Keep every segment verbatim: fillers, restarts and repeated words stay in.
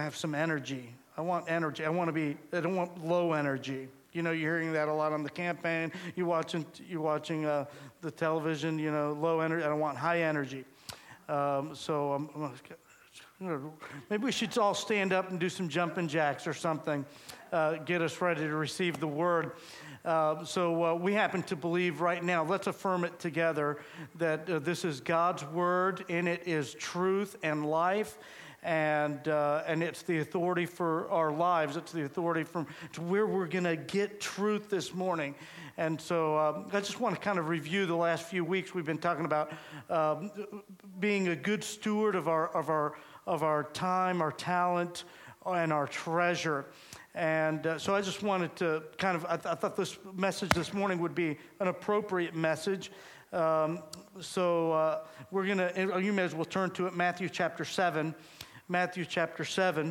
have some energy. I want energy. I want to be, I don't want low energy. You know, you're hearing that a lot on the campaign. You're watching, you're watching uh, the television, you know, low energy. I don't want high energy. Um, so I'm, I'm gonna, maybe we should all stand up and do some jumping jacks or something, uh, get us ready to receive the word. Uh, so uh, we happen to believe right now, let's affirm it together, that uh, this is God's word. In it is truth and life. And uh, and it's the authority for our lives. It's the authority from to where we're going to get truth this morning. And so uh, I just want to kind of review the last few weeks. We've been talking about um, being a good steward of our of our of our time, our talent, and our treasure. And uh, so I just wanted to kind of, I, th- I thought this message this morning would be an appropriate message. Um, so uh, we're going to, you may as well turn to it, Matthew chapter seven. Matthew chapter seven,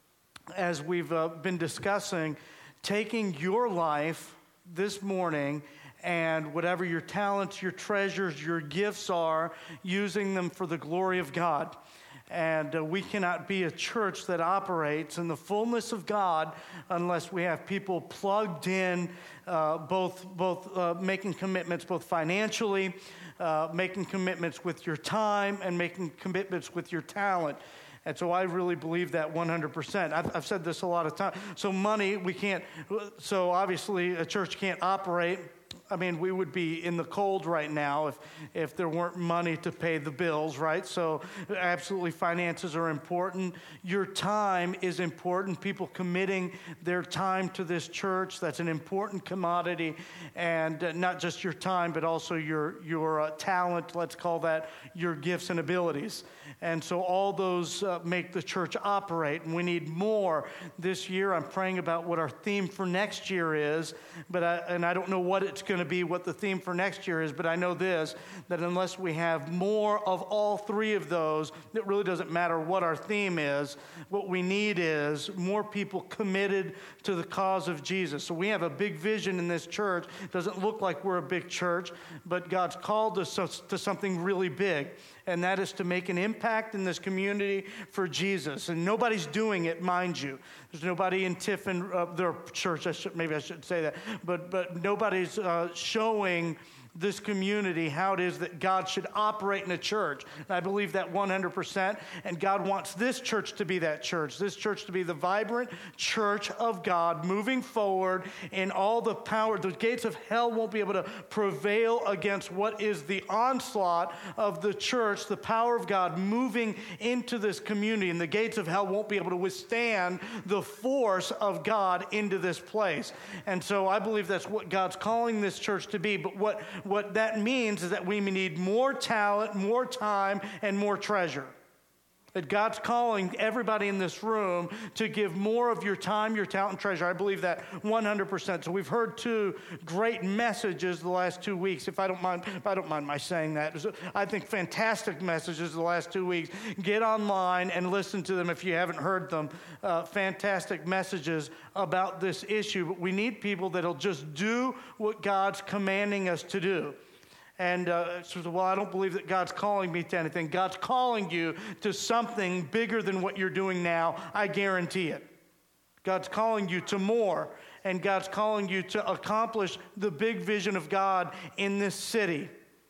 as we've uh, been discussing, taking your life this morning and whatever your talents, your treasures, your gifts are, using them for the glory of God. And uh, we cannot be a church that operates in the fullness of God unless we have people plugged in, uh, both both uh, making commitments, both financially, uh, making commitments with your time, and making commitments with your talent. And so I really believe that one hundred percent. I've, I've said this a lot of times. So money, we can't, so obviously a church can't operate. I mean, we would be in the cold right now if if there weren't money to pay the bills, right? So absolutely finances are important. Your time is important. People committing their time to this church, that's an important commodity. And uh, not just your time, but also your, your uh, talent, let's call that your gifts and abilities. And so all those uh, make the church operate, and we need more. This year, I'm praying about what our theme for next year is, but I, and I don't know what it's going to be, what the theme for next year is, but I know this, that unless we have more of all three of those, it really doesn't matter what our theme is. What we need is more people committed to the cause of Jesus. So we have a big vision in this church. It doesn't look like we're a big church, but God's called us to something really big. And that is to make an impact in this community for Jesus. And nobody's doing it, mind you. There's nobody in Tiffin, uh, their church, I should, maybe I shouldn't say that, but but nobody's uh, showing this community how it is that God should operate in a church. And I believe that one hundred percent. And God wants this church to be that church. This church to be the vibrant church of God moving forward in all the power. The gates of hell won't be able to prevail against what is the onslaught of the church, the power of God moving into this community. And the gates of hell won't be able to withstand the force of God into this place. And so I believe that's what God's calling this church to be. But what What that means is that we need more talent, more time, and more treasure. That God's calling everybody in this room to give more of your time, your talent, and treasure. I believe that one hundred percent. So we've heard two great messages the last two weeks. If I don't mind, if I don't mind my saying that, I think fantastic messages the last two weeks. Get online and listen to them if you haven't heard them. Uh, fantastic messages about this issue. But we need people that'll just do what God's commanding us to do. And uh, so, well, I don't believe that God's calling me to anything. God's calling you to something bigger than what you're doing now. I guarantee it. God's calling you to more. And God's calling you to accomplish the big vision of God in this city.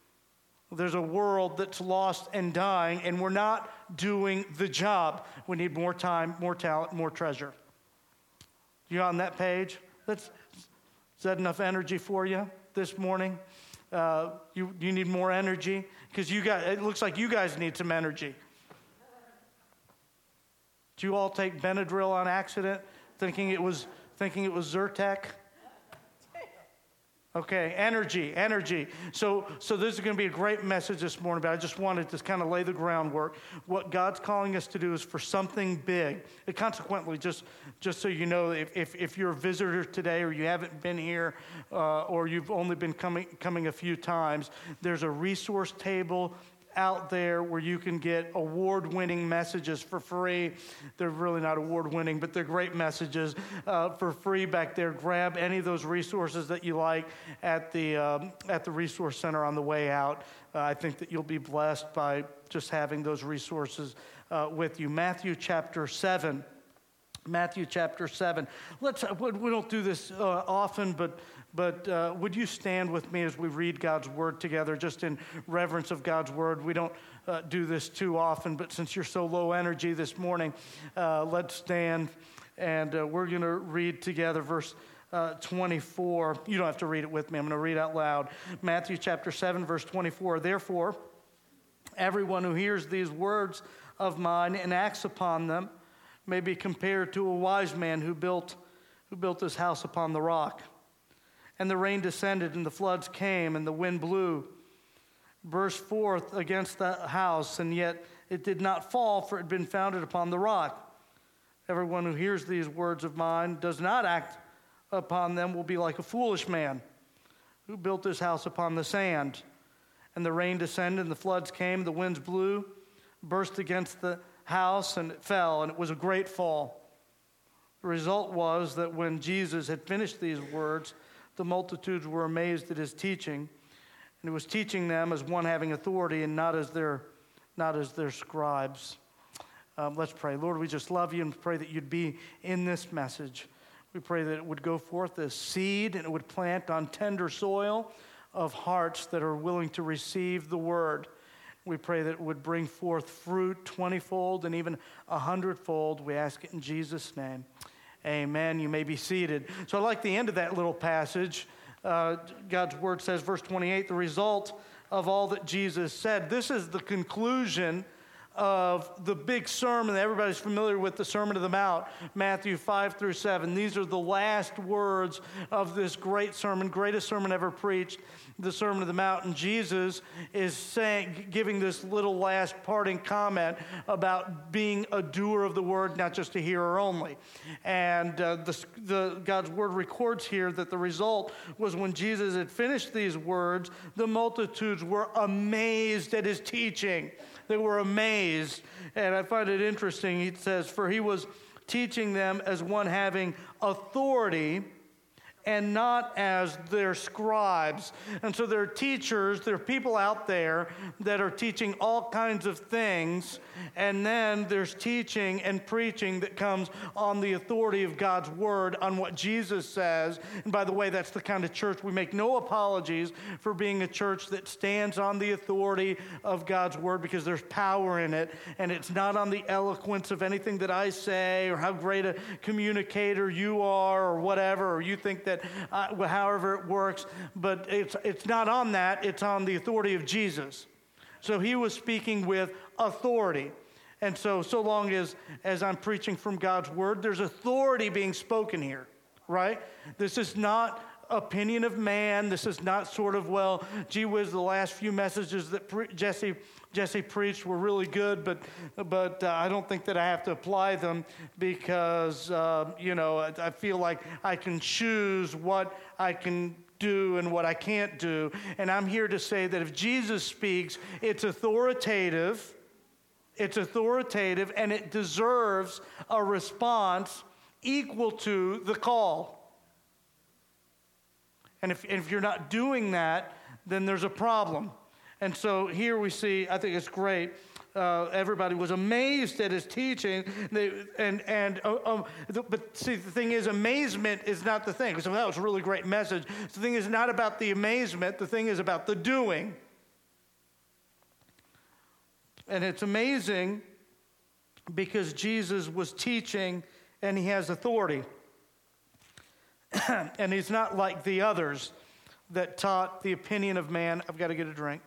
There's a world that's lost and dying, and we're not doing the job. We need more time, more talent, more treasure. You on that page? That's, is that enough energy for you this morning? Uh, you you need more energy? Because you got, it looks like you guys need some energy. Did you all take Benadryl on accident, thinking it was thinking it was Zyrtec? Okay, energy, energy. So so this is going to be a great message this morning, but I just wanted to kind of lay the groundwork. What God's calling us to do is for something big. And consequently, just just so you know, if if, if you're a visitor today or you haven't been here uh, or you've only been coming coming a few times, there's a resource table out there where you can get award-winning messages for free. They're really not award-winning, but they're great messages uh, for free back there. Grab any of those resources that you like at the um, at the resource center on the way out. Uh, I think that you'll be blessed by just having those resources uh, with you. Matthew chapter seven. Matthew chapter seven. Let's, we don't do this uh, often, but But uh, would you stand with me as we read God's word together, just in reverence of God's word? We don't uh, do this too often, but since you're so low energy this morning, uh, let's stand, and uh, we're going to read together verse uh, twenty-four. You don't have to read it with me. I'm going to read out loud. Matthew chapter seven, verse twenty-four. Therefore, everyone who hears these words of mine and acts upon them may be compared to a wise man who built, who built his house upon the rock. And the rain descended, and the floods came, and the wind blew, burst forth against the house, and yet it did not fall, for it had been founded upon the rock. Everyone who hears these words of mine does not act upon them will be like a foolish man who built his house upon the sand. And the rain descended, and the floods came, the winds blew, burst against the house, and it fell, and it was a great fall. The result was that when Jesus had finished these words, the multitudes were amazed at his teaching, and he was teaching them as one having authority and not as their, not as their scribes. Um, let's pray. Lord, we just love you and pray that you'd be in this message. We pray that it would go forth as seed and it would plant on tender soil of hearts that are willing to receive the word. We pray that it would bring forth fruit twenty-fold and even a hundredfold. We ask it in Jesus' name. Amen. You may be seated. So I like the end of that little passage. Uh, God's word says, verse twenty-eight, the result of all that Jesus said. This is the conclusion of the big sermon that everybody's familiar with, the Sermon of the Mount, Matthew five through seven. These are the last words of this great sermon, greatest sermon ever preached, the Sermon of the Mount. And Jesus is saying, giving this little last parting comment about being a doer of the word, not just a hearer only. And uh, the, the God's word records here that the result was when Jesus had finished these words, the multitudes were amazed at his teaching. They were amazed. And I find it interesting. He says, for he was teaching them as one having authority and not as their scribes. And so there are teachers, there are people out there that are teaching all kinds of things, and then there's teaching and preaching that comes on the authority of God's word, on what Jesus says. And by the way, that's the kind of church, we make no apologies for being a church that stands on the authority of God's word, because there's power in it, and it's not on the eloquence of anything that I say or how great a communicator you are or whatever, or you think that That, uh, however it works, but it's it's not on that, it's on the authority of Jesus. So he was speaking with authority. And so, so long as, as I'm preaching from God's word, there's authority being spoken here, right? This is not opinion of man. This is not sort of, well, gee whiz, the last few messages that pre- Jesse Jesse preached were really good, but but uh, I don't think that I have to apply them because, uh, you know, I, I feel like I can choose what I can do and what I can't do. And I'm here to say that if Jesus speaks, it's authoritative, it's authoritative, and it deserves a response equal to the call. And if, if you're not doing that, then there's a problem. And so here we see, I think it's great, uh, everybody was amazed at his teaching. They, and, and uh, um, the, but see, the thing is, amazement is not the thing. So that was a really great message. The thing is not about the amazement. The thing is about the doing. And it's amazing because Jesus was teaching and he has authority. And he's not like the others that taught the opinion of man. I've got to get a drink.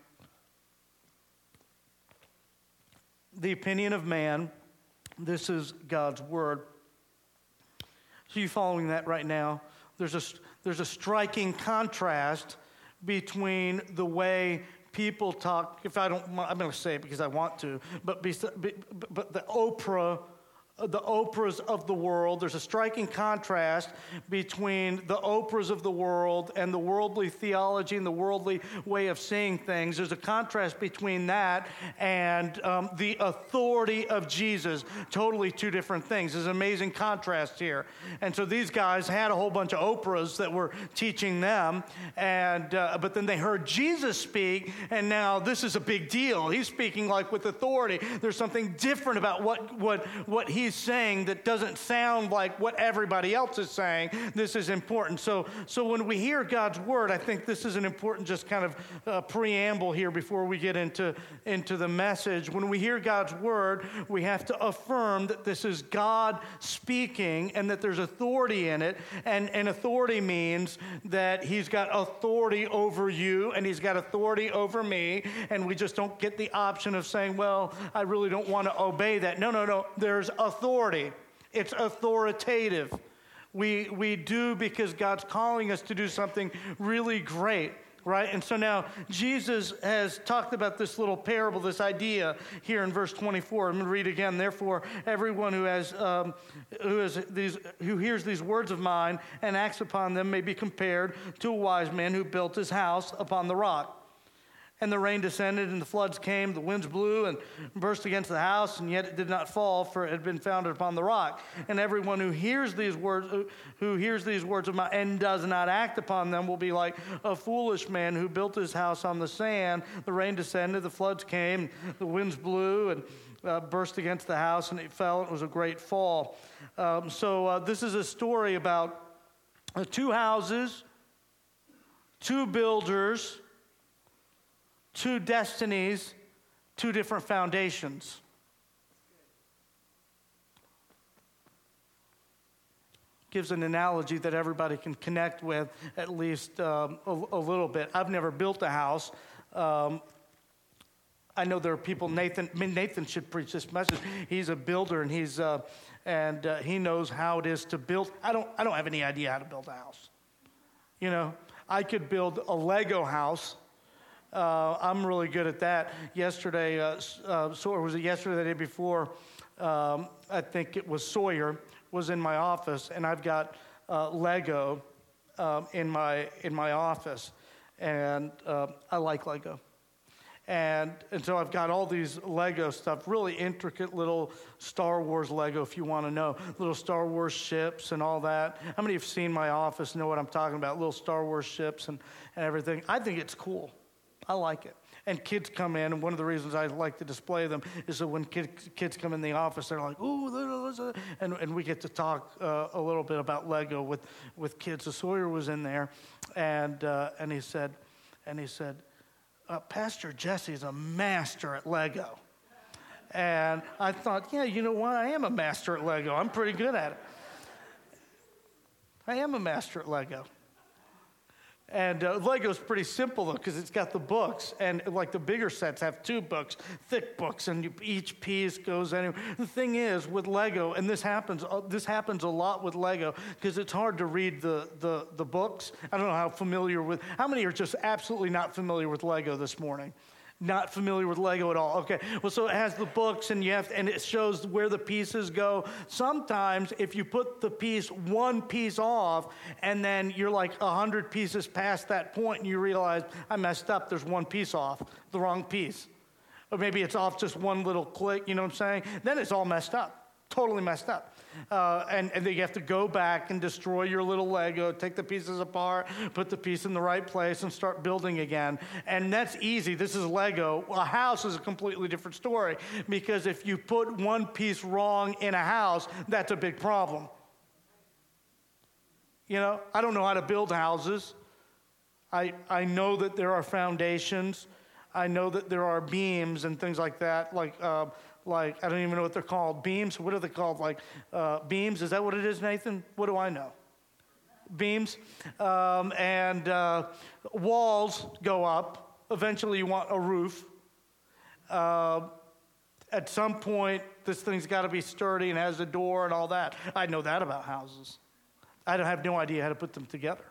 The opinion of man. This is God's word. So you following that right now? There's a, there's a striking contrast between the way people talk. If I don't, I'm going to say it because I want to, but, be, but the Oprah the Oprahs of the world. There's a striking contrast between the Oprahs of the world and the worldly theology and the worldly way of seeing things. There's a contrast between that and um, the authority of Jesus. Totally two different things. There's an amazing contrast here. And so these guys had a whole bunch of Oprahs that were teaching them, and uh, but then they heard Jesus speak, and now this is a big deal. He's speaking like with authority. There's something different about what what what he he's saying that doesn't sound like what everybody else is saying. This is important. So, so when we hear God's word, I think this is an important just kind of uh, preamble here before we get into, into the message. When we hear God's word, we have to affirm that this is God speaking and that there's authority in it. And, and authority means that he's got authority over you and he's got authority over me. And we just don't get the option of saying, well, I really don't want to obey that. No, no, no. There's authority. It's authoritative. We, we do because God's calling us to do something really great. Right? And so now Jesus has talked about this little parable, this idea here in verse twenty-four. I'm going to read again. Therefore, everyone who has um, who has these who hears these words of mine and acts upon them may be compared to a wise man who built his house upon the rock. And the rain descended, and the floods came, the winds blew and burst against the house, and yet it did not fall, for it had been founded upon the rock. And everyone who hears these words, who hears these words of mine and does not act upon them, will be like a foolish man who built his house on the sand. The rain descended, the floods came, the winds blew and uh, burst against the house, and it fell. It was a great fall. Um, so uh, this is a story about uh, two houses, two builders, two destinies, two different foundations. Gives an analogy that everybody can connect with at least um, a, a little bit. I've never built a house. Um, I know there are people. Nathan, I mean, Nathan should preach this message. He's a builder, and he's uh, and uh, he knows how it is to build. I don't. I don't have any idea how to build a house. You know, I could build a Lego house. Uh, I'm really good at that. Yesterday, uh, uh, so or was it yesterday, the day before? Um, I think it was Sawyer was in my office, and I've got uh, Lego um, in my in my office, and uh, I like Lego, and and so I've got all these Lego stuff, really intricate little Star Wars Lego, if you want to know, little Star Wars ships and all that. How many have seen my office? Know what I'm talking about? Little Star Wars ships and and everything. I think it's cool. I like it. And kids come in, and one of the reasons I like to display them is that when kids, kids come in the office, they're like, ooh, and, and we get to talk uh, a little bit about Lego with, with kids. So Sawyer was in there, and uh, and he said, and he said, uh, Pastor Jesse's a master at Lego. And I thought, yeah, you know what? I am a master at Lego. I'm pretty good at it. I am a master at Lego. And uh, Lego's pretty simple, though, because it's got the books. And, like, the bigger sets have two books, thick books, and you, each piece goes anywhere. The thing is, with Lego, and this happens uh, this happens a lot with Lego, because it's hard to read the, the, the books. I don't know how familiar with, how many are just absolutely not familiar with Lego this morning? Not familiar with Lego at all. Okay, well, so it has the books, and you have, and it shows where the pieces go. Sometimes, if you put the piece, one piece off, and then you're like a hundred pieces past that point, and you realize, I messed up, there's one piece off, the wrong piece. Or maybe it's off just one little click, you know what I'm saying? Then it's all messed up, totally messed up. Uh, and, and then you have to go back and destroy your little Lego, take the pieces apart, put the piece in the right place, and start building again. And that's easy. This is Lego. A house is a completely different story, because if you put one piece wrong in a house, that's a big problem. You know, I don't know how to build houses. I, I know that there are foundations. I know that there are beams and things like that, like... Uh, Like, I don't even know what they're called. Beams? What are they called? Like, uh, beams? Is that what it is, Nathan? What do I know? Beams. Um, and uh, walls go up. Eventually, you want a roof. Uh, at some point, this thing's got to be sturdy and has a door and all that. I know that about houses. I don't have no idea how to put them together.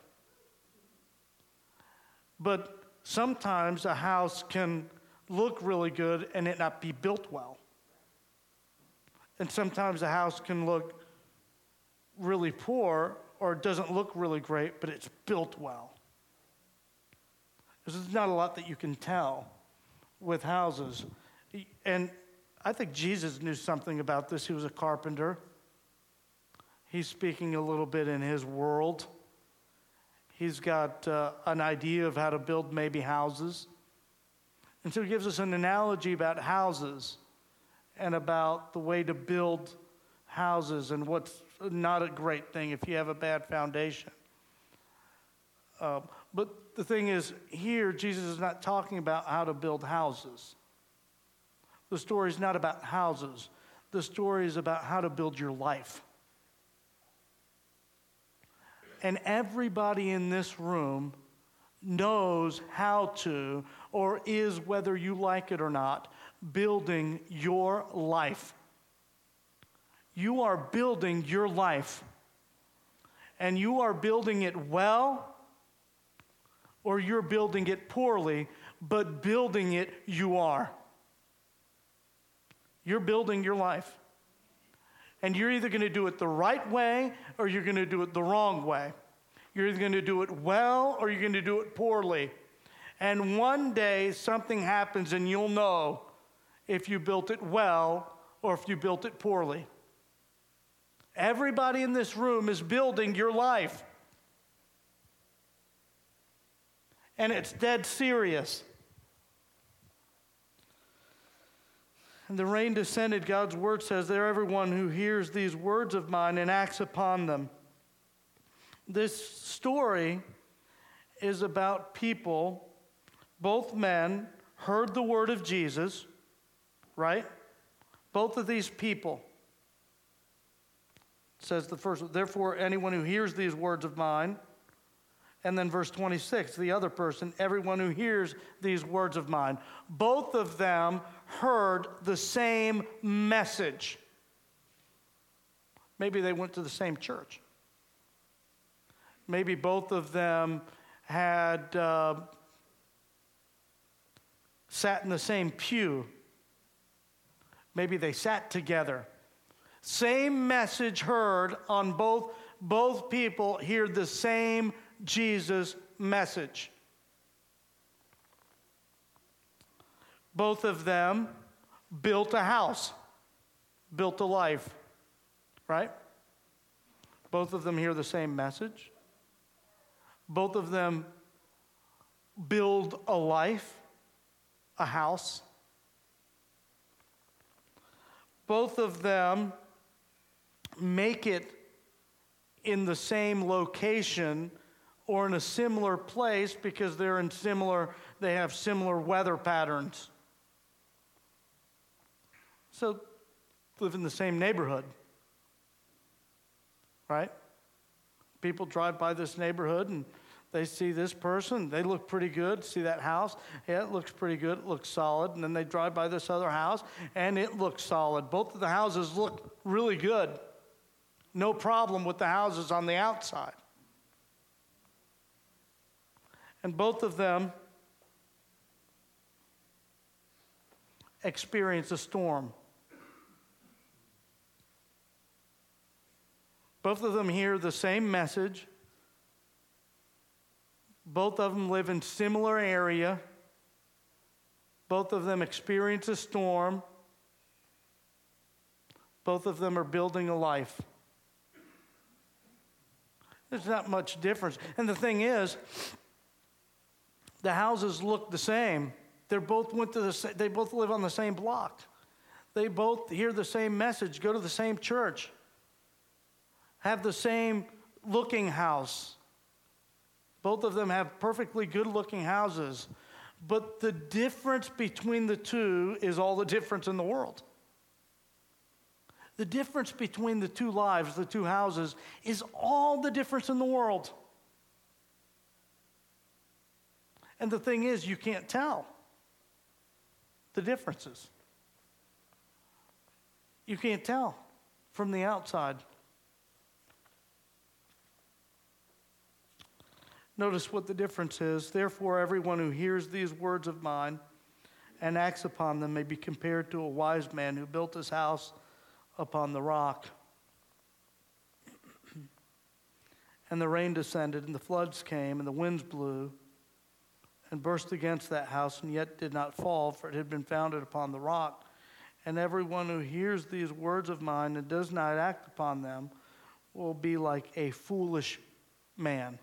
But sometimes a house can look really good and it not be built well. And sometimes a house can look really poor, or it doesn't look really great, but it's built well. There's not a lot that you can tell with houses. And I think Jesus knew something about this. He was a carpenter. He's speaking a little bit in his world. He's got uh, an idea of how to build maybe houses. And so he gives us an analogy about houses and about the way to build houses and what's not a great thing if you have a bad foundation. Uh, but the thing is, here, Jesus is not talking about how to build houses. The story is not about houses. The story is about how to build your life. And everybody in this room knows how to, or is, whether you like it or not, building your life. You are building your life. And you are building it well, or you're building it poorly, but building it you are. You're building your life. And you're either going to do it the right way or you're going to do it the wrong way. You're either going to do it well or you're going to do it poorly. And one day something happens and you'll know if you built it well or if you built it poorly. Everybody in this room is building your life. And it's dead serious. And the rain descended, God's word says, there everyone who hears these words of mine and acts upon them. This story is about people, both men heard the word of Jesus, right? Both of these people. It says the first, therefore anyone who hears these words of mine. And then verse twenty-six, the other person, everyone who hears these words of mine. Both of them heard the same message. Maybe they went to the same church. Maybe both of them had uh, sat in the same pew. Maybe they sat together. Same message heard on both, both people hear the same Jesus message. Both of them built a house, built a life, right? Both of them hear the same message. Both of them build a life, a house. Both of them make it in the same location or in a similar place because they're in similar, they have similar weather patterns. So, live in the same neighborhood, right? People drive by this neighborhood and they see this person, they look pretty good. See that house? Yeah, it looks pretty good, it looks solid. And then they drive by this other house and it looks solid. Both of the houses look really good. No problem with the houses on the outside. And both of them experience a storm. Both of them hear the same message. Both of them live in similar area. Both of them experience a storm. Both of them are building a life. There's not much difference. And the thing is, the houses look the same. They both went to the. They both live on the same block. They both hear the same message. Go to the same church. Have the same looking house. Both of them have perfectly good looking houses. But the difference between the two is all the difference in the world. The difference between the two lives, the two houses, is all the difference in the world. And the thing is, you can't tell the differences. You can't tell from the outside. Notice what the difference is. Therefore, everyone who hears these words of mine and acts upon them may be compared to a wise man who built his house upon the rock. And the rain descended, and the floods came, and the winds blew, and burst against that house, and yet did not fall, for it had been founded upon the rock. And everyone who hears these words of mine and does not act upon them will be like a foolish man.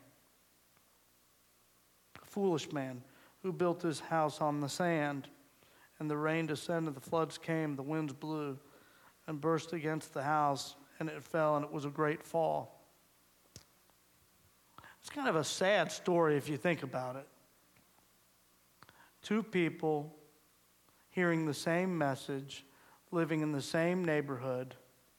A foolish man who built his house on the sand. And the rain descended, the floods came, the winds blew, and burst against the house, and it fell, and it was a great fall. It's kind of a sad story if you think about it. Two people hearing the same message, living in the same neighborhood,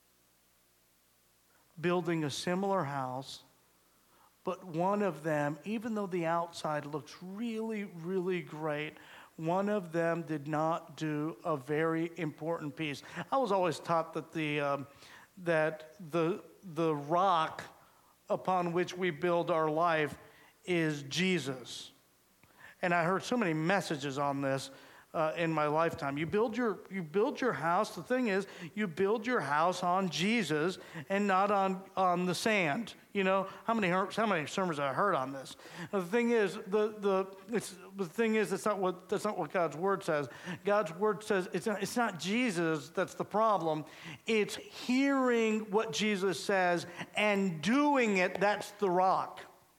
building a similar house, but one of them, even though the outside looks really, really great, one of them did not do a very important piece. I was always taught that the um, that the the rock upon which we build our life is Jesus. And I heard so many messages on this uh, in my lifetime. You build your you build your house. The thing is, you build your house on Jesus and not on on the sand. You know how many how many sermons I heard on this. The thing is, the the it's the thing is, it's not what that's not what God's word says. God's word says it's not, it's not Jesus that's the problem. It's hearing what Jesus says and doing it. That's the rock.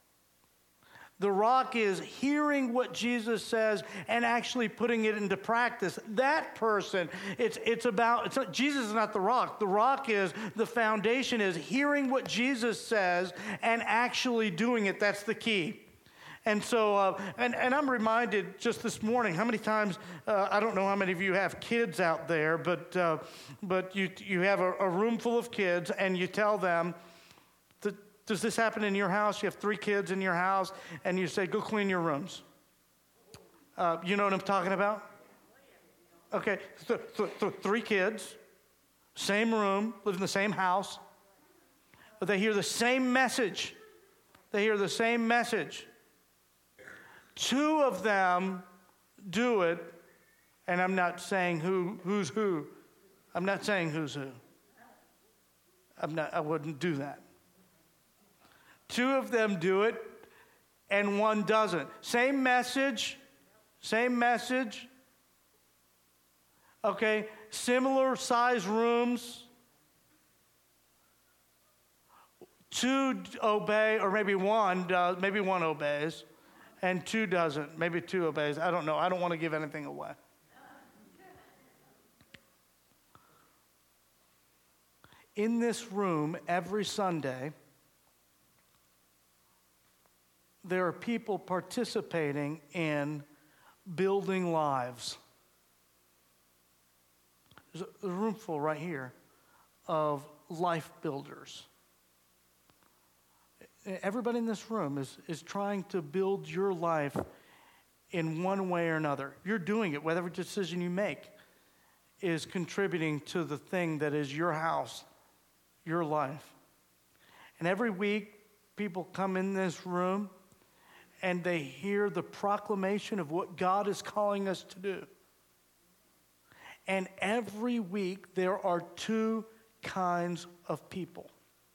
The rock is hearing what Jesus says and actually putting it into practice. That person, it's it's about, it's not, Jesus is not the rock. The rock is, the foundation is hearing what Jesus says and actually doing it. That's the key. And so, uh, and, and I'm reminded just this morning, how many times, uh, I don't know how many of you have kids out there, but uh, but you, you have a, a room full of kids and you tell them, does this happen in your house? You have three kids in your house, and you say, go clean your rooms. Uh, you know what I'm talking about? Okay, th- th- th- three kids, same room, live in the same house, but they hear the same message. They hear the same message. Two of them do it, and I'm not saying who who's who. I'm not saying who's who. I'm not. I wouldn't do that. Two of them do it, and one doesn't. Same message, same message. Okay, similar size rooms. Two obey, or maybe one does, maybe one obeys, and two doesn't. Maybe two obeys. I don't know. I don't want to give anything away. In this room, every Sunday, there are people participating in building lives. There's a room full right here of life builders. Everybody in this room is, is trying to build your life in one way or another. You're doing it. Whatever decision you make is contributing to the thing that is your house, your life. And every week, people come in this room and they hear the proclamation of what God is calling us to do. And every week, there are two kinds of people.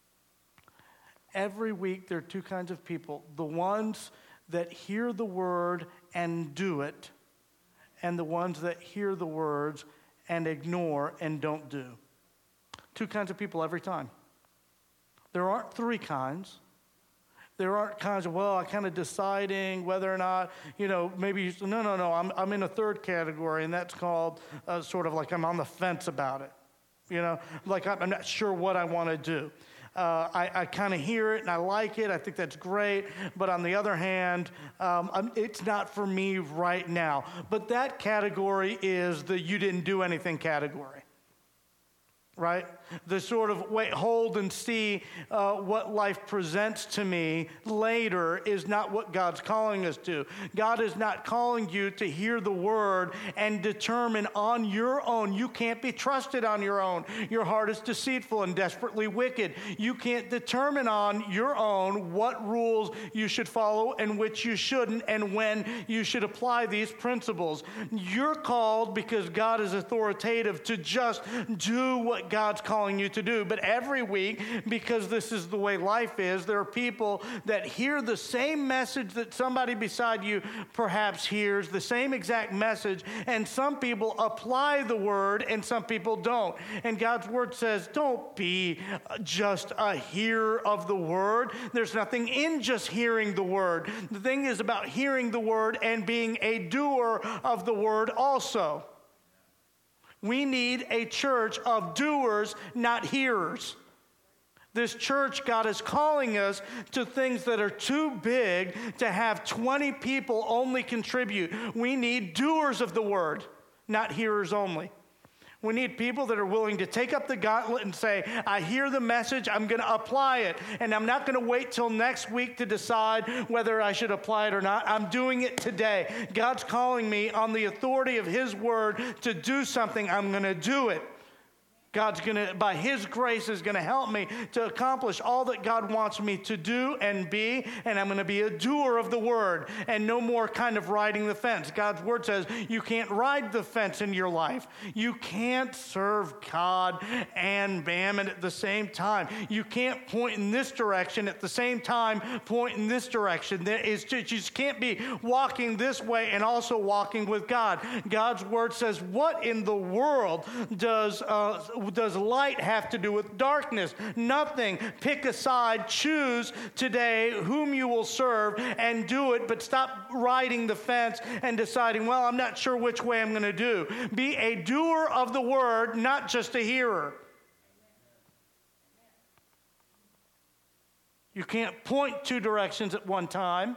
Every week, there are two kinds of people. The ones that hear the word and do it, and the ones that hear the words and ignore and don't do. Two kinds of people every time. There aren't three kinds. There aren't kinds of, well, I'm kind of deciding whether or not, you know, maybe, you, no, no, no, I'm I'm in a third category, and that's called uh, sort of like I'm on the fence about it. You know, like I'm, I'm not sure what I want to do. Uh, I, I kind of hear it, and I like it. I think that's great. But on the other hand, um, I'm, it's not for me right now. But that category is the you didn't do anything category. Right? The sort of wait, hold and see uh, what life presents to me later is not what God's calling us to. God is not calling you to hear the word and determine on your own. You can't be trusted on your own. Your heart is deceitful and desperately wicked. You can't determine on your own what rules you should follow and which you shouldn't, and when you should apply these principles. You're called, because God is authoritative, to just do what God's calling you to do. But every week, because this is the way life is, there are people that hear the same message that somebody beside you perhaps hears, the same exact message, and some people apply the word and some people don't. And God's word says, don't be just a hearer of the word. There's nothing in just hearing the word. The thing is about hearing the word and being a doer of the word also. We need a church of doers, not hearers. This church, God is calling us to things that are too big to have twenty people only contribute. We need doers of the word, not hearers only. We need people that are willing to take up the gauntlet and say, I hear the message, I'm going to apply it. And I'm not going to wait till next week to decide whether I should apply it or not. I'm doing it today. God's calling me on the authority of his word to do something. I'm going to do it. God's going to, by his grace, is going to help me to accomplish all that God wants me to do and be, and I'm going to be a doer of the word and no more kind of riding the fence. God's word says you can't ride the fence in your life. You can't serve God and Mammon at the same time. You can't point in this direction at the same time point in this direction. There is just, you just can't be walking this way and also walking with God. God's word says, what in the world does uh, does light have to do with darkness? Nothing. Pick a side, choose today whom you will serve and do it, but stop riding the fence and deciding, well, I'm not sure which way I'm going to do. Be a doer of the word, not just a hearer. You can't point two directions at one time.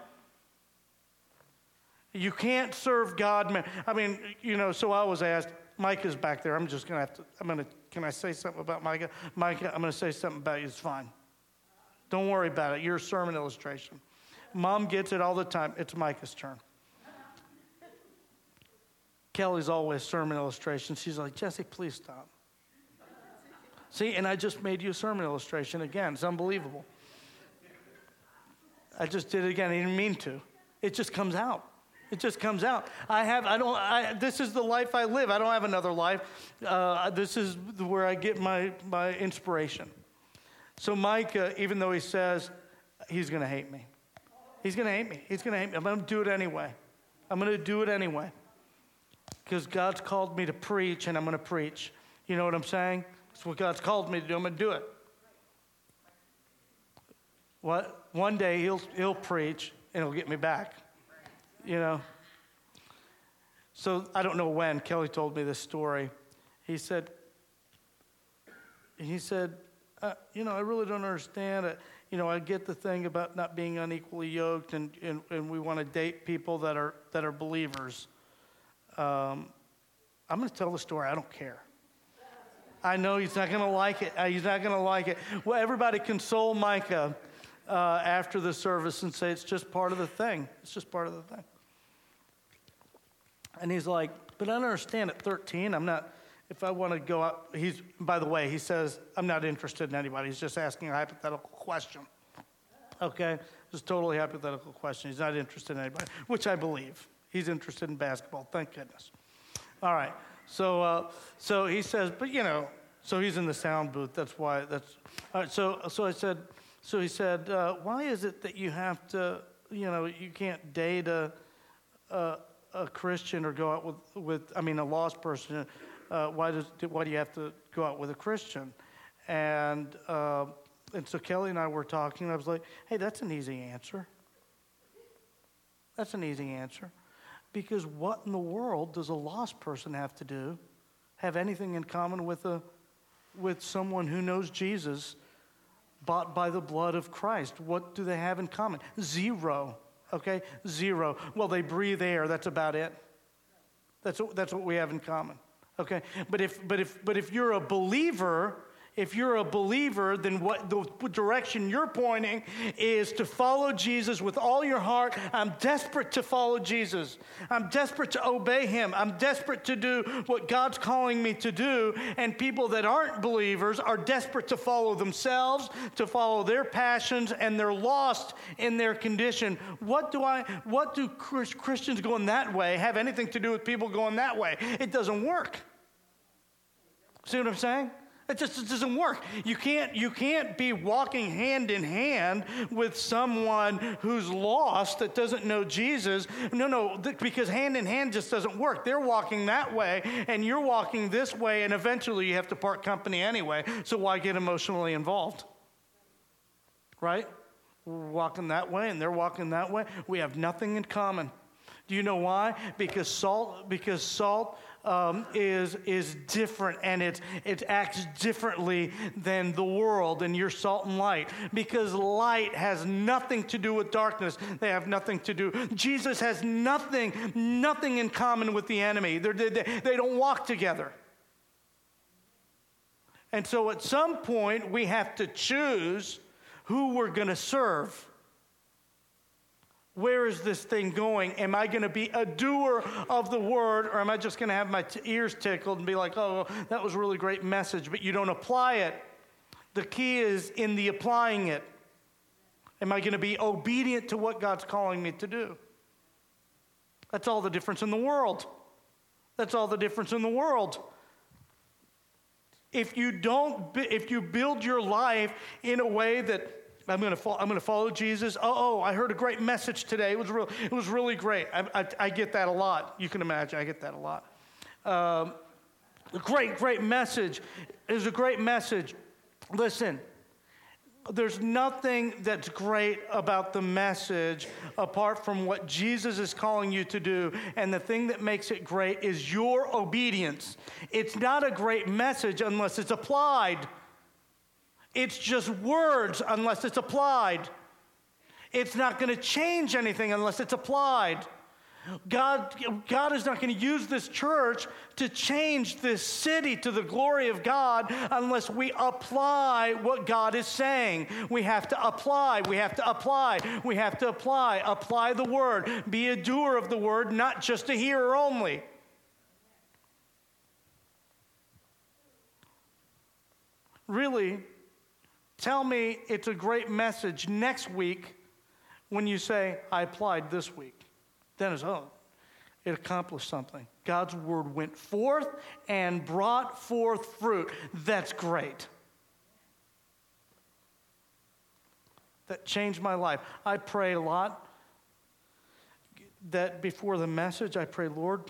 You can't serve God. I mean, you know, so I was asked, Micah's back there. I'm just going to have to, I'm going to, can I say something about Micah? Micah, I'm going to say something about you. It's fine. Don't worry about it. You're a sermon illustration. Mom gets it all the time. It's Micah's turn. Kelly's always sermon illustration. She's like, Jesse, please stop. See, and I just made you a sermon illustration again. It's unbelievable. I just did it again. I didn't mean to. It just comes out. It just comes out. I have, I don't, I, this is the life I live. I don't have another life. Uh, this is where I get my, my inspiration. So Micah, even though he says he's going to hate me, he's going to hate me. He's going to hate me. I'm going to do it anyway. I'm going to do it anyway. Because God's called me to preach, and I'm going to preach. You know what I'm saying? That's what God's called me to do. I'm going to do it. What? One day he'll, he'll preach, and he'll get me back. You know, so I don't know when. Kelly told me this story. He said, he said, uh, you know, I really don't understand it. You know, I get the thing about not being unequally yoked, and, and, and we want to date people that are that are believers. Um, I'm going to tell the story. I don't care. I know he's not going to like it. Uh, he's not going to like it. Well, everybody console Micah uh, after the service and say it's just part of the thing. It's just part of the thing. And he's like, but I don't understand at thirteen, I'm not, if I want to go out, he's, by the way, he says, I'm not interested in anybody. He's just asking a hypothetical question. Okay? Just totally hypothetical question. He's not interested in anybody, which I believe. He's interested in basketball. Thank goodness. All right. So, uh, so he says, but you know, so he's in the sound booth. That's why, that's, all right. So, so I said, so he said, uh, why is it that you have to, you know, you can't date a, a a Christian or go out with, with I mean, a lost person, uh, why does why do you have to go out with a Christian? And uh, and so Kelly and I were talking, and I was like, hey, that's an easy answer. That's an easy answer. Because what in the world does a lost person have to do, have anything in common with a with someone who knows Jesus, bought by the blood of Christ? What do they have in common? Zero. Okay, zero. Well, they breathe air. That's about it. That's what, that's what we have in common. Okay, but if but if but if you're a believer, if you're a believer, then what the direction you're pointing is to follow Jesus with all your heart. I'm desperate to follow Jesus. I'm desperate to obey him. I'm desperate to do what God's calling me to do. And people that aren't believers are desperate to follow themselves, to follow their passions, and they're lost in their condition. What do I, what do Christians going that way have anything to do with people going that way? It doesn't work. See what I'm saying? It just it doesn't work. You can't, you can't be walking hand in hand with someone who's lost that doesn't know Jesus. No, no, th- because hand in hand just doesn't work. They're walking that way, and you're walking this way, and eventually you have to part company anyway, so why get emotionally involved? Right? We're walking that way, and they're walking that way. We have nothing in common. Do you know why? Because salt, because salt um, is is different, and it it acts differently than the world. And you're salt and light, because light has nothing to do with darkness. They have nothing to do. Jesus has nothing nothing in common with the enemy. They're, they they don't walk together. And so, at some point, we have to choose who we're going to serve. Where is this thing going? Am I going to be a doer of the word, or am I just going to have my t- ears tickled and be like, oh, that was a really great message, but you don't apply it? The key is in the applying it. Am I going to be obedient to what God's calling me to do? That's all the difference in the world. That's all the difference in the world. If you don't, if you build your life in a way that I'm going to follow, I'm going to follow Jesus. Oh, oh, I heard a great message today. It was real. It was really great. I, I, I get that a lot. You can imagine. I get that a lot. Um, a great, great message. It was a great message. Listen, there's nothing that's great about the message apart from what Jesus is calling you to do. And the thing that makes it great is your obedience. It's not a great message unless it's applied. It's just words unless it's applied. It's not going to change anything unless it's applied. God, God is not going to use this church to change this city to the glory of God unless we apply what God is saying. We have to apply. We have to apply. We have to apply. Apply the word. Be a doer of the word, not just a hearer only. Really, tell me it's a great message next week when you say, I applied this week. Then it's, oh, it accomplished something. God's word went forth and brought forth fruit. That's great. That changed my life. I pray a lot that before the message, I pray, Lord,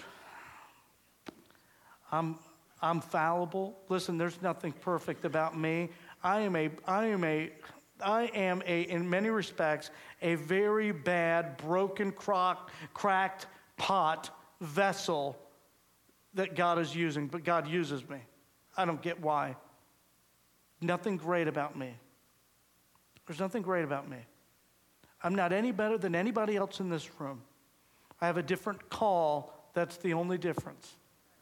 I'm I'm fallible. Listen, there's nothing perfect about me. I am a, I am a, I am a, in many respects, a very bad, broken, crock, cracked pot vessel that God is using, but God uses me. I don't get why. Nothing great about me. There's nothing great about me. I'm not any better than anybody else in this room. I have a different call. That's the only difference.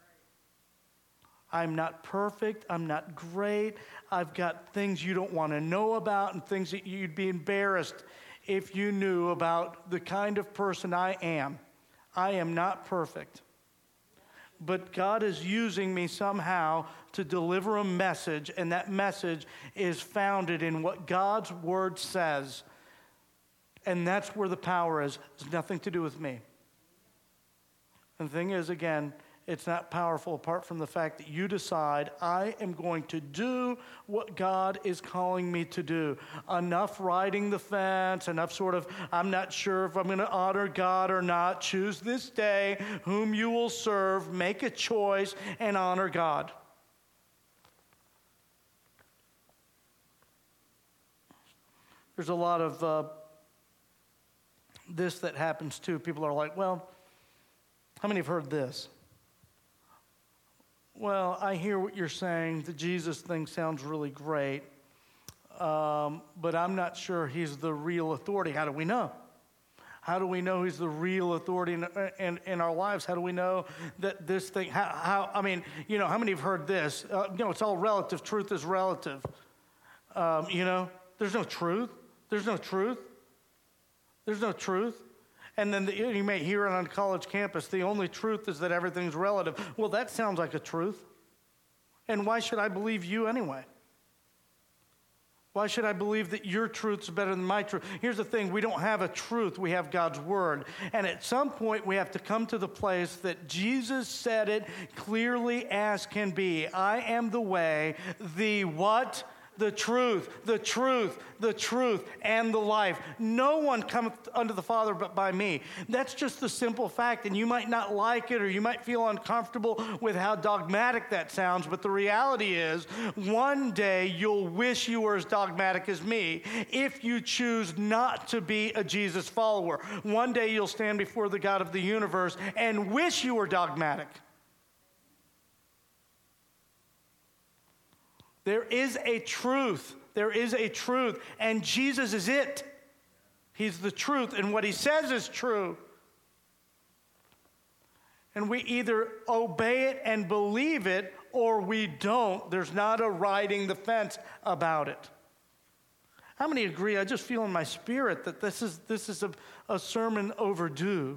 I'm not perfect. I'm not great. I've got things you don't want to know about and things that you'd be embarrassed if you knew about the kind of person I am. I am not perfect. But God is using me somehow to deliver a message, and that message is founded in what God's word says. And that's where the power is. It's nothing to do with me. And the thing is, again, it's not powerful apart from the fact that you decide, I am going to do what God is calling me to do. Enough riding the fence, enough sort of, I'm not sure if I'm going to honor God or not. Choose this day whom you will serve. Make a choice and honor God. There's a lot of uh, this that happens too. People are like, well, how many have heard this? Well, I hear what you're saying. The Jesus thing sounds really great, um, but I'm not sure he's the real authority. How do we know? How do we know he's the real authority in, in, in our lives? How do we know that this thing, how, how I mean, you know, how many have heard this? Uh, you know, it's all relative. Truth is relative. Um, you know, there's no truth. There's no truth. There's no truth. And then the, you may hear it on college campus, the only truth is that everything's relative. Well, that sounds like a truth. And why should I believe you anyway? Why should I believe that your truth's better than my truth? Here's the thing, we don't have a truth, we have God's word. And at some point, we have to come to the place that Jesus said it clearly as can be. I am the way, the what? the truth, the truth, the truth, and the life. No one cometh unto the Father but by me. That's just the simple fact, and you might not like it or you might feel uncomfortable with how dogmatic that sounds, but the reality is one day you'll wish you were as dogmatic as me if you choose not to be a Jesus follower. One day you'll stand before the God of the universe and wish you were dogmatic. There is a truth. There is a truth. And Jesus is it. He's the truth. And what he says is true. And we either obey it and believe it, or we don't. There's not a riding the fence about it. How many agree? I just feel in my spirit that this is, this is a, a sermon overdue.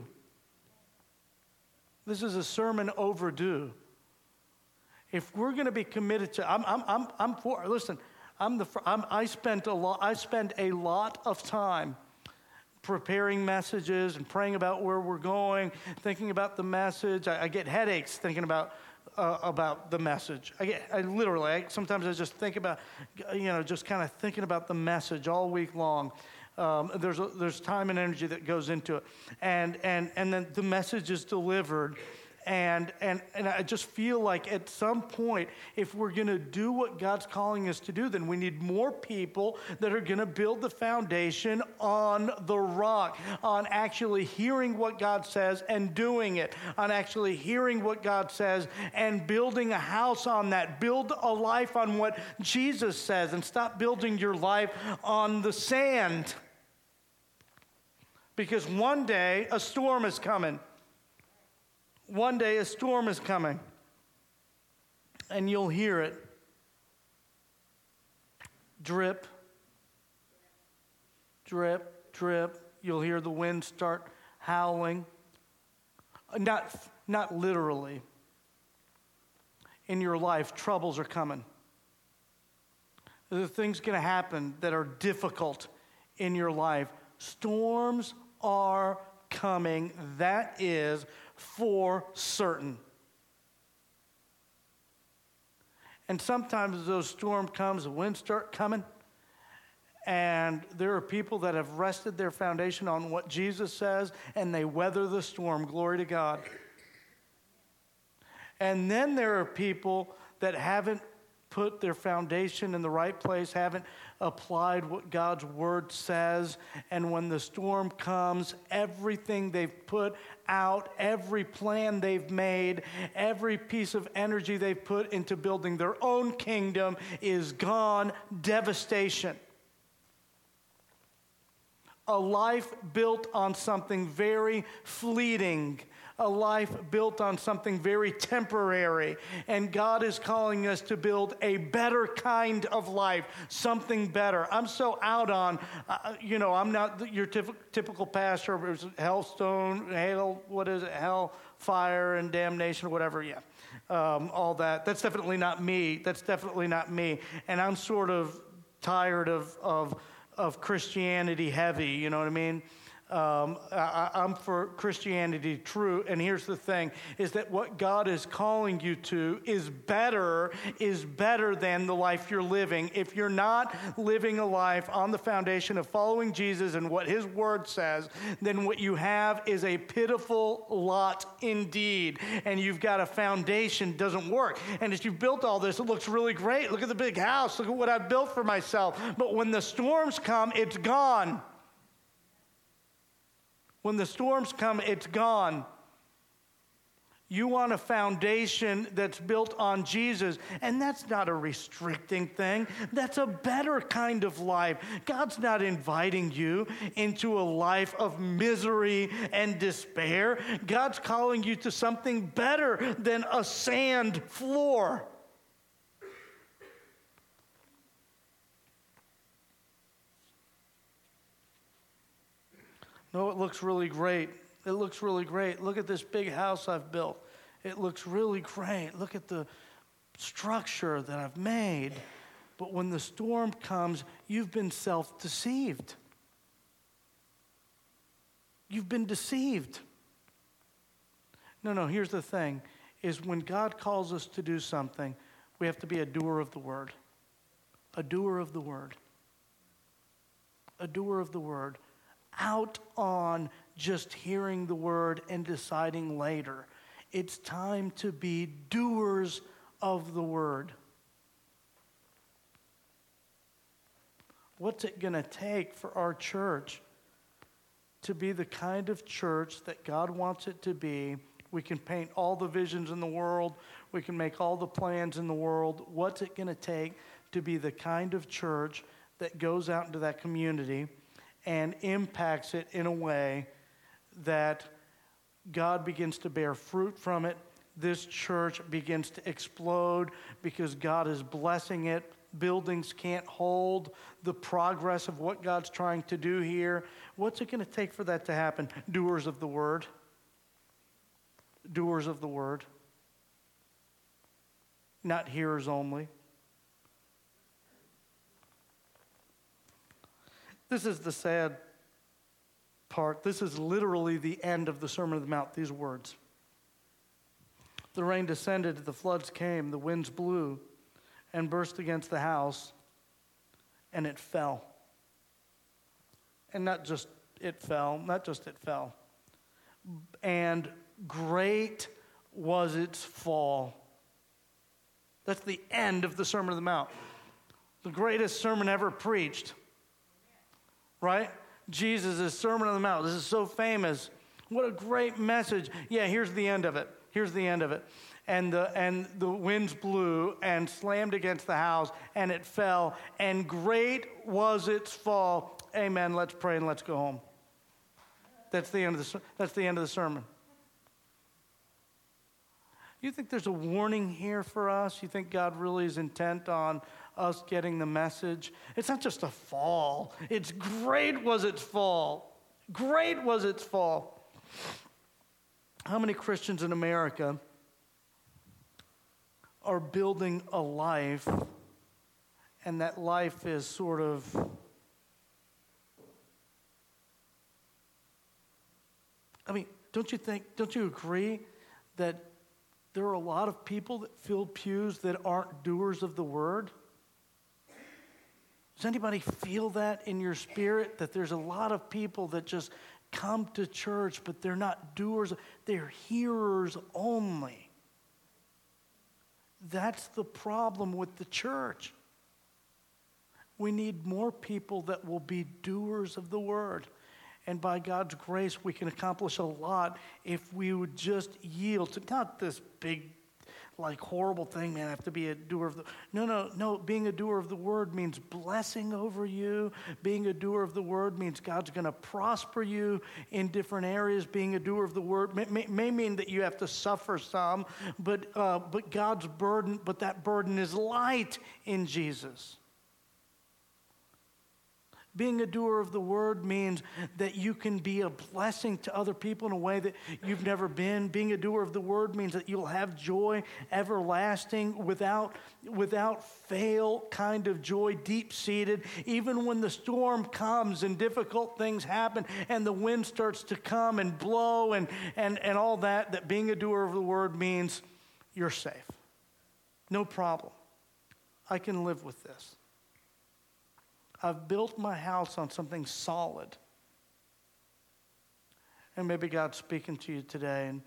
This is a sermon overdue. If we're going to be committed to, I'm, I'm, I'm, I'm for. Listen, I'm the. I'm, I spent a lot. I spend a lot of time preparing messages and praying about where we're going, thinking about the message. I, I get headaches thinking about uh, about the message. I get. I literally. I, sometimes I just think about, you know, just kind of thinking about the message all week long. Um, there's a, there's time and energy that goes into it, and and and then the message is delivered. And, and and I just feel like at some point, if we're going to do what God's calling us to do, then we need more people that are going to build the foundation on the rock, on actually hearing what God says and doing it, on actually hearing what God says and building a house on that. Build a life on what Jesus says and stop building your life on the sand. Because one day a storm is coming. One day a storm is coming, and you'll hear it. Drip, drip, drip. You'll hear the wind start howling. Not, not literally. In your life, troubles are coming. There are things going to happen that are difficult in your life. Storms are coming. That is for certain. And sometimes as those storms comes, the winds start coming, and there are people that have rested their foundation on what Jesus says, and they weather the storm. Glory to God. And then there are people that haven't put their foundation in the right place, haven't applied what God's word says, and when the storm comes, everything they've put out, every plan they've made, every piece of energy they've put into building their own kingdom is gone. Devastation. A life built on something very fleeting. A life built on something very temporary. And God is calling us to build a better kind of life, something better. I'm so out on, uh, you know, I'm not your tif- typical pastor, hellstone, hail, what is it, hell, fire, and damnation, or whatever, yeah. Um, all that. That's definitely not me. That's definitely not me. And I'm sort of tired of, of, of Christianity heavy, you know what I mean? Um, I, I'm for Christianity true, and here's the thing, is that what God is calling you to is better, is better than the life you're living. If you're not living a life on the foundation of following Jesus and what his word says, then what you have is a pitiful lot indeed, and you've got a foundation that doesn't work. And as you've built all this, it looks really great. Look at the big house. Look at what I've built for myself. But when the storms come, it's gone. When the storms come, it's gone. You want a foundation that's built on Jesus, and that's not a restricting thing. That's a better kind of life. God's not inviting you into a life of misery and despair. God's calling you to something better than a sand floor. No, it looks really great. It looks really great. Look at this big house I've built. It looks really great. Look at the structure that I've made. But when the storm comes, you've been self-deceived. You've been deceived. No, no, here's the thing, is when God calls us to do something, we have to be a doer of the word. A doer of the word. A doer of the word. Out on just hearing the word and deciding later. It's time to be doers of the word. What's it going to take for our church to be the kind of church that God wants it to be? We can paint all the visions in the world. We can make all the plans in the world. What's it going to take to be the kind of church that goes out into that community and impacts it in a way that God begins to bear fruit from it? This church begins to explode because God is blessing it. Buildings can't hold the progress of what God's trying to do here. What's it going to take for that to happen? Doers of the word. Doers of the word. Not hearers only. This is the sad part. This is literally the end of the Sermon on the Mount, these words. The rain descended, the floods came, the winds blew and burst against the house, and it fell. And not just it fell, not just it fell. And great was its fall. That's the end of the Sermon on the Mount. The greatest sermon ever preached. Right? Jesus' Sermon on the Mount. This is so famous. What a great message. Yeah, here's the end of it. Here's the end of it. And the and the winds blew and slammed against the house, and it fell, and great was its fall. Amen. Let's pray and let's go home. That's the end of the that's the end of the sermon. You think there's a warning here for us? You think God really is intent on us getting the message? It's not just a fall. It's great was its fall. Great was its fall. How many Christians in America are building a life, and that life is sort of, I mean, don't you think, don't you agree that there are a lot of people that fill pews that aren't doers of the word? Does anybody feel that in your spirit, that there's a lot of people that just come to church, but they're not doers, they're hearers only? That's the problem with the church. We need more people that will be doers of the word. And by God's grace, we can accomplish a lot if we would just yield to not this big, like, horrible thing, man, I have to be a doer of the... No, no, no. Being a doer of the word means blessing over you. Being a doer of the word means God's going to prosper you in different areas. Being a doer of the word may, may, may mean that you have to suffer some, but uh, but God's burden, but that burden is light in Jesus. Being a doer of the word means that you can be a blessing to other people in a way that you've never been. Being a doer of the word means that you'll have joy everlasting, without, without fail kind of joy, deep-seated. Even when the storm comes and difficult things happen and the wind starts to come and blow and, and, and all that, that being a doer of the word means you're safe. No problem. I can live with this. I've built my house on something solid. And maybe God's speaking to you today. And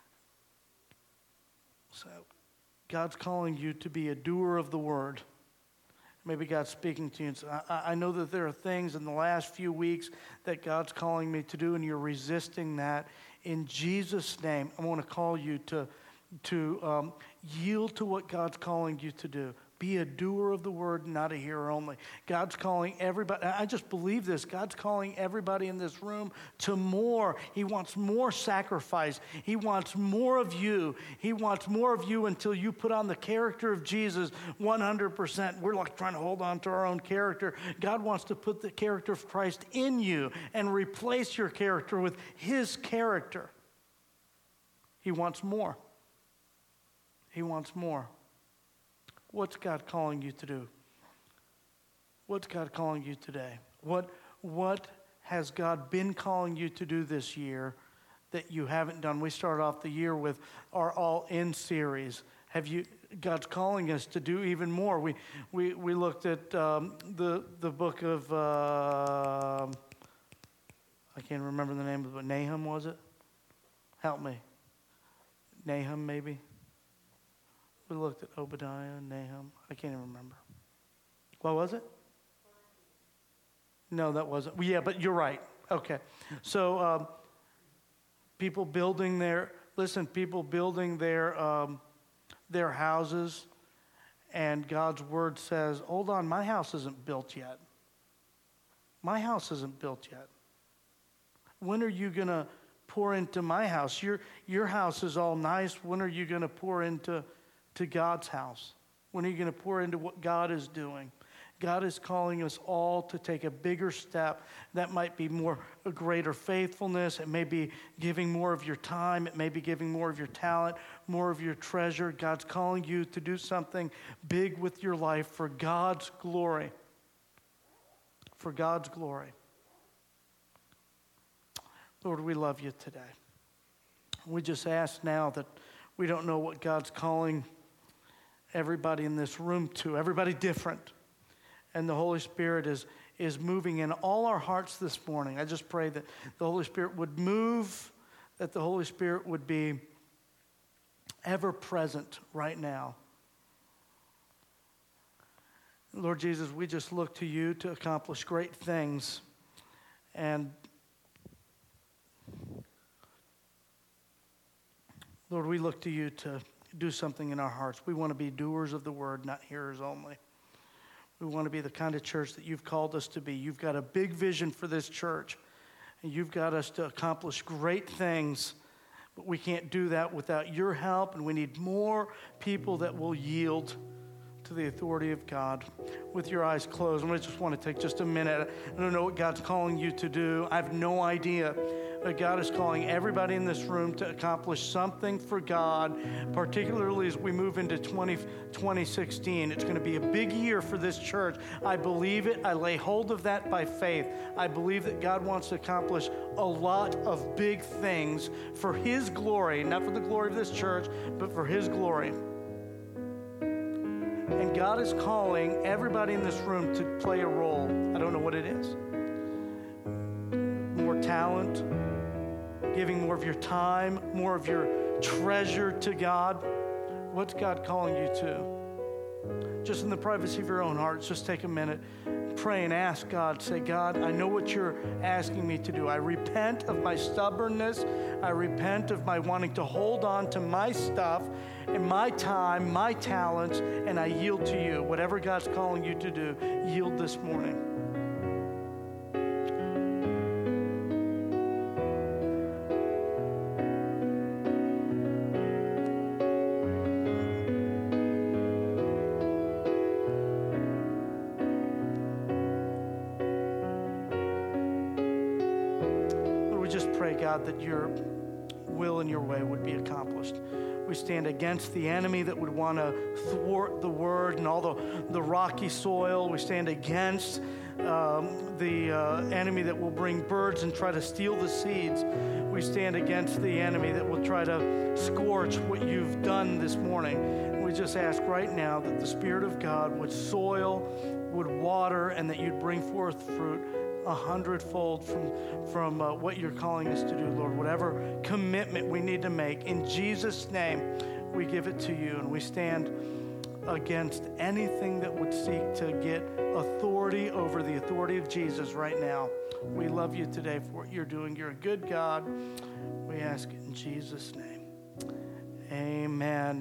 so God's calling you to be a doer of the word. Maybe God's speaking to you. And so I, I know that there are things in the last few weeks that God's calling me to do, and you're resisting that. In Jesus' name, I want to call you to, to um, yield to what God's calling you to do. Be a doer of the word, not a hearer only. God's calling everybody, I just believe this, God's calling everybody in this room to more. He wants more sacrifice. He wants more of you. He wants more of you until you put on the character of Jesus one hundred percent. We're like trying to hold on to our own character. God wants to put the character of Christ in you and replace your character with his character. He wants more. He wants more. What's God calling you to do? What's God calling you today? What, what has God been calling you to do this year that you haven't done? We started off the year with our All In series. Have you, God's calling us to do even more. We we we looked at um, the the book of uh, I can't remember the name of it. Nahum, was it? Help me. Nahum, maybe. We looked at Obadiah, Nahum. I can't even remember. What was it? No, that wasn't. Yeah, but you're right. Okay. So um, people building their, listen, people building their, um, their houses, and God's word says, hold on, my house isn't built yet. My house isn't built yet. When are you going to pour into my house? Your, your house is all nice. When are you going to pour into to God's house? When are you going to pour into what God is doing? God is calling us all to take a bigger step. That might be more, a greater faithfulness. It may be giving more of your time. It may be giving more of your talent, more of your treasure. God's calling you to do something big with your life for God's glory. For God's glory. Lord, we love you today. We just ask now that we don't know what God's calling everybody in this room to, everybody different. And the Holy Spirit is, is moving in all our hearts this morning. I just pray that the Holy Spirit would move, that the Holy Spirit would be ever present right now. Lord Jesus, we just look to you to accomplish great things. And Lord, we look to you to do something in our hearts. We want to be doers of the word, not hearers only. We want to be the kind of church that you've called us to be. You've got a big vision for this church, and you've got us to accomplish great things, but we can't do that without your help, and we need more people that will yield to the authority of God. With your eyes closed, I just want to take just a minute. I don't know what God's calling you to do. I have no idea. But God is calling everybody in this room to accomplish something for God, particularly as we move into twenty sixteen. It's going to be a big year for this church. I believe it. I lay hold of that by faith. I believe that God wants to accomplish a lot of big things for His glory, not for the glory of this church, but for His glory. And God is calling everybody in this room to play a role. I don't know what it is. More talent, giving more of your time, more of your treasure to God. What's God calling you to? Just in the privacy of your own hearts, just take a minute, pray and ask God. Say, God, I know what you're asking me to do. I repent of my stubbornness. I repent of my wanting to hold on to my stuff and my time, my talents, and I yield to you. Whatever God's calling you to do, yield this morning. God, that your will and your way would be accomplished. We stand against the enemy that would want to thwart the word and all the, the rocky soil. We stand against um, the uh, enemy that will bring birds and try to steal the seeds. We stand against the enemy that will try to scorch what you've done this morning. We just ask right now that the Spirit of God would soil, would water, and that you'd bring forth fruit a hundredfold from, from uh, what you're calling us to do, Lord. Whatever commitment we need to make, in Jesus' name, we give it to you, and we stand against anything that would seek to get authority over the authority of Jesus right now. We love you today for what you're doing. You're a good God. We ask it in Jesus' name. Amen.